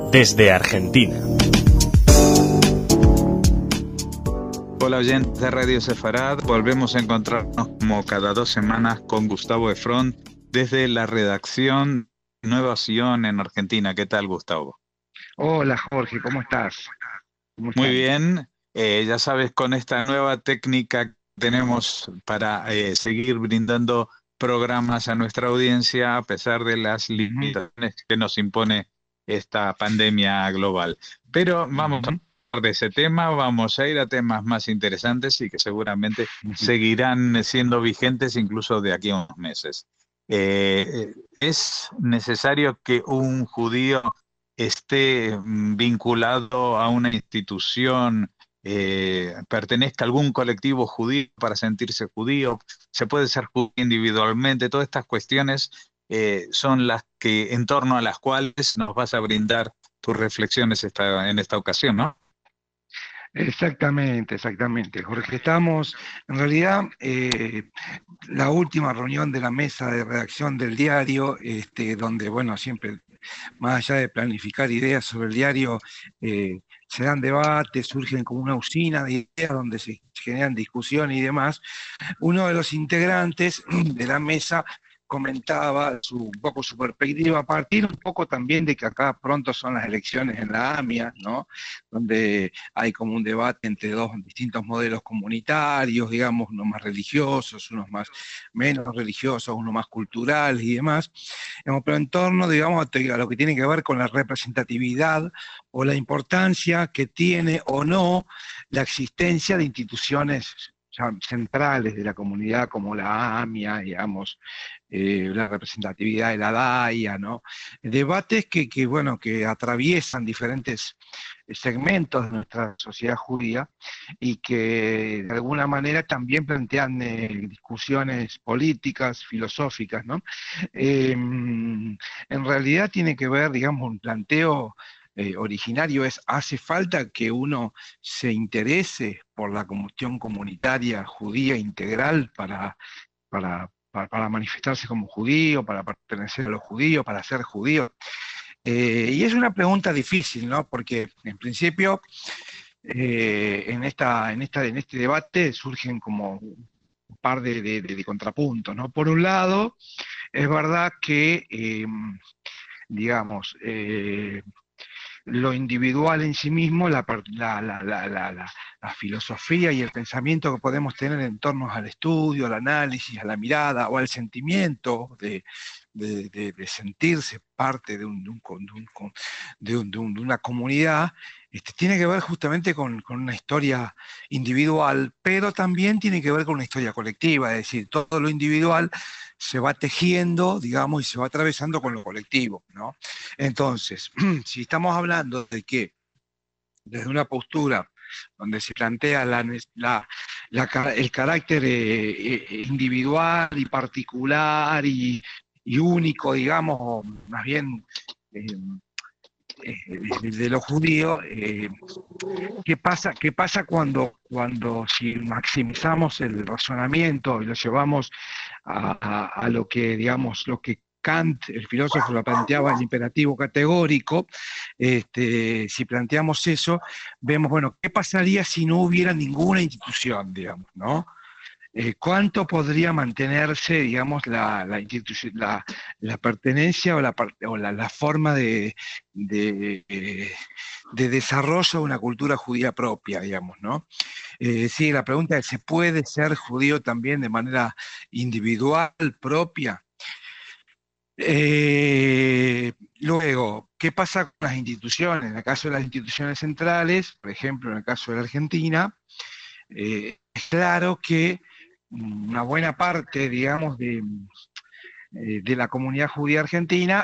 desde Argentina. Hola oyentes de Radio Sefarad, volvemos a encontrarnos como cada 2 semanas con Gustavo Efrón desde la redacción Nueva Sion en Argentina. ¿Qué tal, Gustavo? Hola Jorge, ¿cómo estás? ¿Cómo Muy están? bien, ya sabes, con esta nueva técnica que tenemos para seguir brindando programas a nuestra audiencia a pesar de las Ujú, limitaciones que nos impone esta pandemia global. Pero vamos a ujú, hablar de ese tema, vamos a ir a temas más interesantes y que seguramente ujú. seguirán siendo vigentes incluso de aquí a unos meses. ¿Es necesario que un judío esté vinculado a una institución, pertenezca a algún colectivo judío para sentirse judío? ¿Se puede ser judío individualmente? Todas estas cuestiones son las que, en torno a las cuales nos vas a brindar tus reflexiones en esta ocasión, ¿no? Exactamente, exactamente. Jorge, estamos, en realidad, la última reunión de la mesa de redacción del diario, donde, bueno, siempre, más allá de planificar ideas sobre el diario, se dan debates, surgen como una usina de ideas donde se generan discusiones y demás. Uno de los integrantes de la mesa comentaba un poco su perspectiva, a partir un poco también de que acá pronto son las elecciones en la AMIA, ¿no? Donde hay como un debate entre dos distintos modelos comunitarios, digamos, unos más religiosos, unos más menos religiosos, unos más culturales y demás, digamos, pero en torno, digamos, a lo que tiene que ver con la representatividad o la importancia que tiene o no la existencia de instituciones ya centrales de la comunidad como la AMIA, digamos, la representatividad de la DAIA, ¿no? Debates bueno, que atraviesan diferentes segmentos de nuestra sociedad judía y que de alguna manera también plantean discusiones políticas, filosóficas, ¿no? En realidad tiene que ver, digamos, un planteo originario es, ¿hace falta que uno se interese por la cuestión comunitaria judía integral para manifestarse como judío, para pertenecer a los judíos, para ser judío? Y es una pregunta difícil, ¿no? Porque en principio en este debate surgen como un par de contrapuntos, ¿no? Por un lado, es verdad que, digamos, lo individual en sí mismo, la filosofía y el pensamiento que podemos tener en torno al estudio, al análisis, a la mirada o al sentimiento de sentirse parte de una comunidad, tiene que ver justamente con una historia individual, pero también tiene que ver con una historia colectiva, es decir, todo lo individual se va tejiendo, digamos, y se va atravesando con lo colectivo, ¿no? Entonces, si estamos hablando de que desde una postura donde se plantea el carácter individual y particular y único, digamos, o más bien eh, de los judíos, qué pasa cuando si maximizamos el razonamiento y lo llevamos a lo que, digamos, lo que Kant, el filósofo, lo planteaba el imperativo categórico? Si planteamos eso, vemos, bueno, ¿qué pasaría si no hubiera ninguna institución, digamos, ¿no? ¿Cuánto podría mantenerse, digamos, la pertenencia o la forma de desarrollo de una cultura judía propia, digamos, ¿no? Sí, la pregunta es, ¿se puede ser judío también de manera individual, propia? Luego, ¿qué pasa con las instituciones? En el caso de las instituciones centrales, por ejemplo, en el caso de la Argentina, es claro que una buena parte, digamos, de la comunidad judía argentina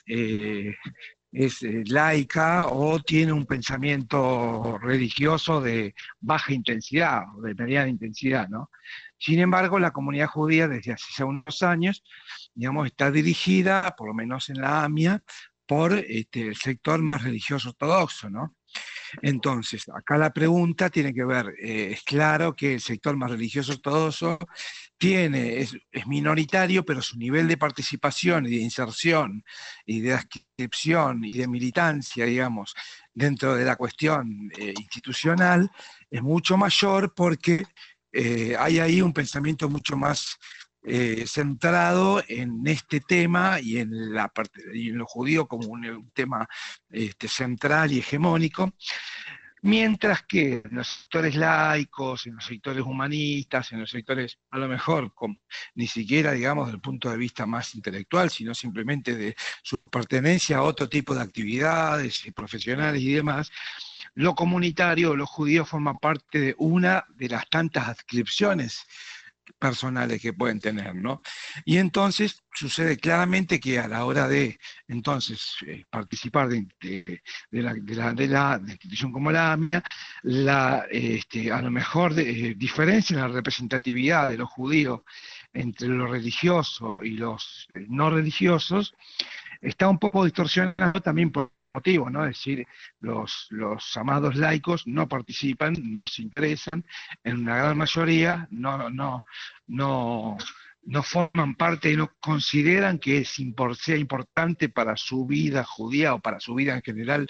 es laica o tiene un pensamiento religioso de baja intensidad o de mediana intensidad, ¿no? Sin embargo, la comunidad judía desde hace ya unos años, digamos, está dirigida, por lo menos en la AMIA, por el sector más religioso ortodoxo, ¿no? Entonces, acá la pregunta tiene que ver, es claro que el sector más religioso ortodoxo es minoritario, pero su nivel de participación y de inserción y de adscripción y de militancia, digamos, dentro de la cuestión institucional es mucho mayor porque hay ahí un pensamiento mucho más centrado en este tema y en, y en lo judío como un tema central y hegemónico. Mientras que en los sectores laicos, en los sectores humanistas, en los sectores, a lo mejor, ni siquiera, digamos, desde el punto de vista más intelectual, sino simplemente de su pertenencia a otro tipo de actividades profesionales y demás, lo comunitario, los judíos forman parte de una de las tantas adscripciones personales que pueden tener, ¿no? Y entonces sucede claramente que a la hora de entonces participar de la institución como la AMIA, a lo mejor diferencia en la representatividad de los judíos entre los religiosos y los no religiosos está un poco distorsionado también por motivos, ¿no? Es decir, los amados laicos no participan, no se interesan, en una gran mayoría no, no forman parte y no consideran que sea importante para su vida judía o para su vida en general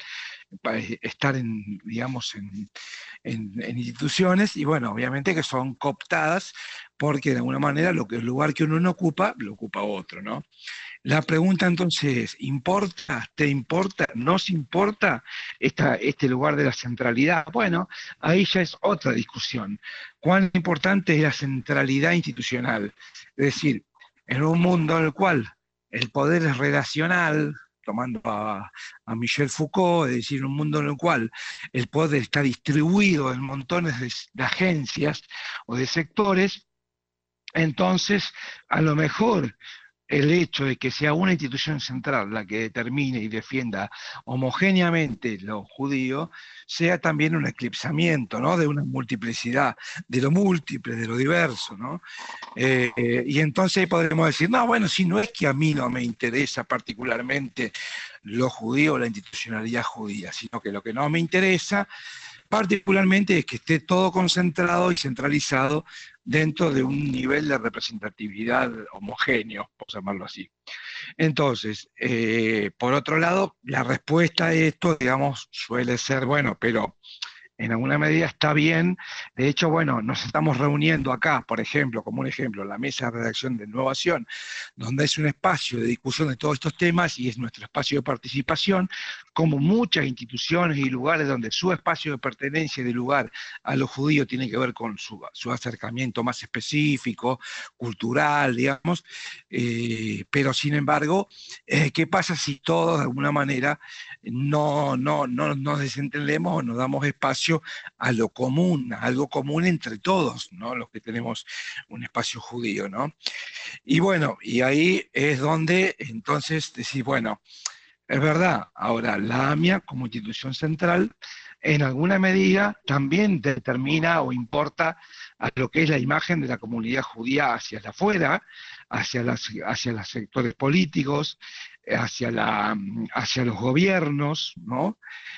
estar digamos, en instituciones, y bueno, obviamente que son cooptadas porque de alguna manera el lugar que uno no ocupa, lo ocupa otro, ¿no? La pregunta entonces es, ¿importa, te importa, nos importa este lugar de la centralidad? Bueno, ahí ya es otra discusión. ¿Cuán importante es la centralidad institucional? Es decir, en un mundo en el cual el poder es relacional, tomando a Michel Foucault, es decir, un mundo en el cual el poder está distribuido en montones de agencias o de sectores, entonces a lo mejor el hecho de que sea una institución central la que determine y defienda homogéneamente lo judío, sea también un eclipsamiento, ¿no? De una multiplicidad, de lo múltiple, de lo diverso, ¿no? Y entonces podremos decir, no, bueno, si no es que a mí no me interesa particularmente lo judío o la institucionalidad judía, sino que lo que no me interesa particularmente es que esté todo concentrado y centralizado dentro de un nivel de representatividad homogéneo, por llamarlo así. Entonces, por otro lado, la respuesta a esto, digamos, suele ser, bueno, pero en alguna medida está bien. De hecho, bueno, nos estamos reuniendo acá, por ejemplo, como un ejemplo, la mesa de redacción de Innovación, donde es un espacio de discusión de todos estos temas y es nuestro espacio de participación, como muchas instituciones y lugares donde su espacio de pertenencia y de lugar a los judíos tiene que ver con su acercamiento más específico, cultural, digamos, pero sin embargo, ¿qué pasa si todos de alguna manera no nos desentendemos o nos damos espacio a lo común, a algo común entre todos, ¿no? Los que tenemos un espacio judío, ¿no? Y bueno, y ahí es donde entonces decís, bueno, es verdad, ahora la AMIA como institución central en alguna medida también determina o importa a lo que es la imagen de la comunidad judía hacia afuera, hacia los sectores políticos, hacia los gobiernos, ¿no?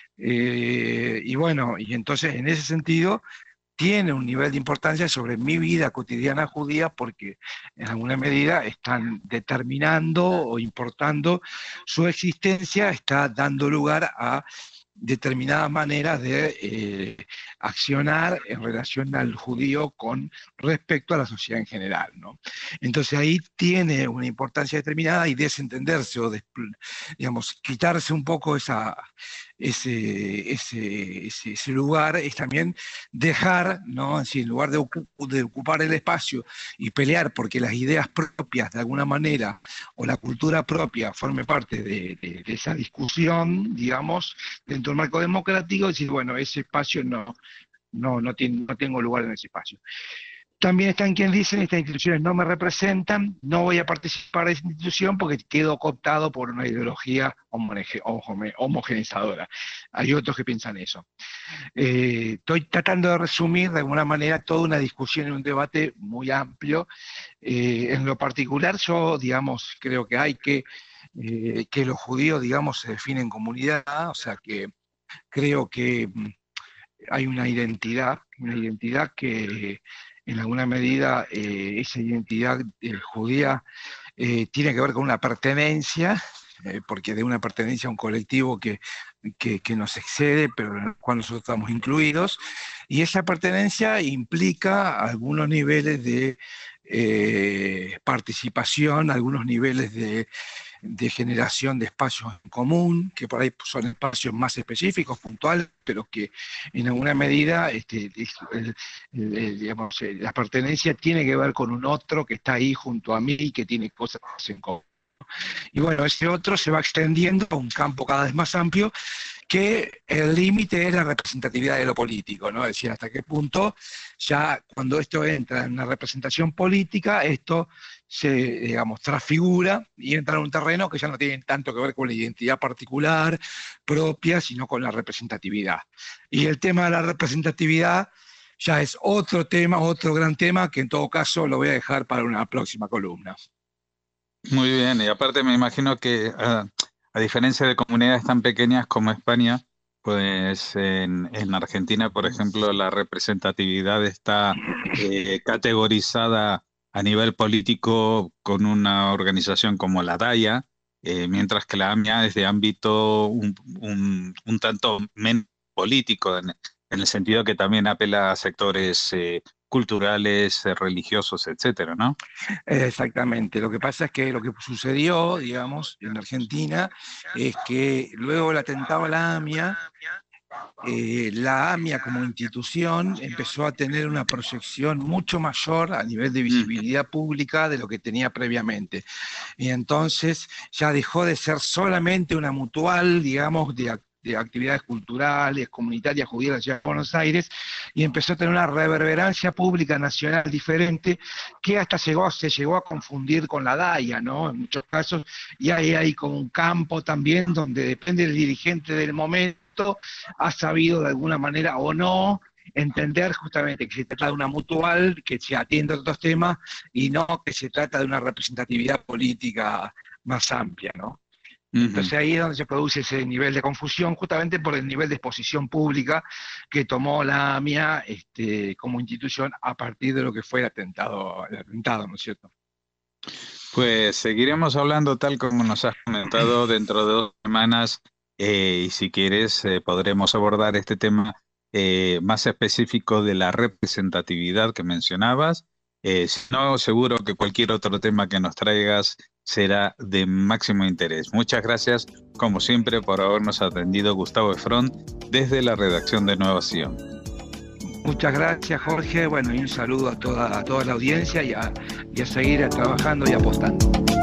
Y bueno, y entonces en ese sentido tiene un nivel de importancia sobre mi vida cotidiana judía porque en alguna medida están determinando o importando su existencia, está dando lugar a determinadas maneras de accionar en relación al judío con respecto a la sociedad en general, ¿no? Entonces ahí tiene una importancia determinada y desentenderse o, digamos, quitarse un poco ese lugar es también dejar, ¿no? Es decir, en lugar de ocupar el espacio y pelear porque las ideas propias de alguna manera o la cultura propia forme parte de esa discusión, digamos, dentro del marco democrático, decir, bueno, ese espacio no tengo lugar en ese espacio. También están quienes dicen, estas instituciones no me representan, no voy a participar de esa institución porque quedo cooptado por una ideología homogeneizadora. Hay otros que piensan eso. Estoy tratando de resumir de alguna manera toda una discusión y un debate muy amplio. En lo particular yo, digamos, creo que hay que los judíos, digamos, se definen comunidad, o sea que creo que hay una identidad que en alguna medida esa identidad judía tiene que ver con una pertenencia, porque de una pertenencia a un colectivo que nos excede, pero en el cual nosotros estamos incluidos, y esa pertenencia implica algunos niveles de participación, algunos niveles de generación de espacios en común, que por ahí son espacios más específicos, puntuales, pero que en alguna medida digamos, la pertenencia tiene que ver con un otro que está ahí junto a mí y que tiene cosas en común. Y bueno, ese otro se va extendiendo a un campo cada vez más amplio, que el límite es la representatividad de lo político, ¿no? Es decir, hasta qué punto ya cuando esto entra en una representación política, esto se, digamos, transfigura y entra en un terreno que ya no tiene tanto que ver con la identidad particular propia, sino con la representatividad. Y el tema de la representatividad ya es otro tema, otro gran tema, que en todo caso lo voy a dejar para una próxima columna. Muy bien, y aparte me imagino que a diferencia de comunidades tan pequeñas como España, pues en Argentina, por ejemplo, la representatividad está categorizada a nivel político con una organización como la DAIA, mientras que la AMIA es de ámbito un tanto menos político, en el sentido que también apela a sectores culturales, religiosos, etcétera, ¿no? Exactamente. Lo que pasa es que lo que sucedió, digamos, en Argentina, es que luego del atentado a la AMIA como institución empezó a tener una proyección mucho mayor a nivel de visibilidad pública de lo que tenía previamente. Y entonces ya dejó de ser solamente una mutual, digamos, de actividades culturales, comunitarias judías de la Ciudad de Buenos Aires, y empezó a tener una reverberancia pública nacional diferente, que hasta se llegó a confundir con la DAIA, ¿no? En muchos casos, y hay como un campo también donde depende del dirigente del momento, ha sabido de alguna manera o no entender justamente que se trata de una mutual, que se atiende a otros temas, y no que se trata de una representatividad política más amplia, ¿no? Entonces ahí es donde se produce ese nivel de confusión, justamente por el nivel de exposición pública que tomó la AMIA como institución a partir de lo que fue el atentado, ¿no es cierto? Pues seguiremos hablando tal como nos has comentado dentro de 2 semanas, y si quieres podremos abordar este tema más específico de la representatividad que mencionabas. Si no, seguro que cualquier otro tema que nos traigas será de máximo interés. Muchas gracias, como siempre, por habernos atendido, Gustavo Efrón, desde la redacción de Nueva Sion. Muchas gracias, Jorge. Bueno, y un saludo a toda la audiencia y a seguir trabajando y apostando.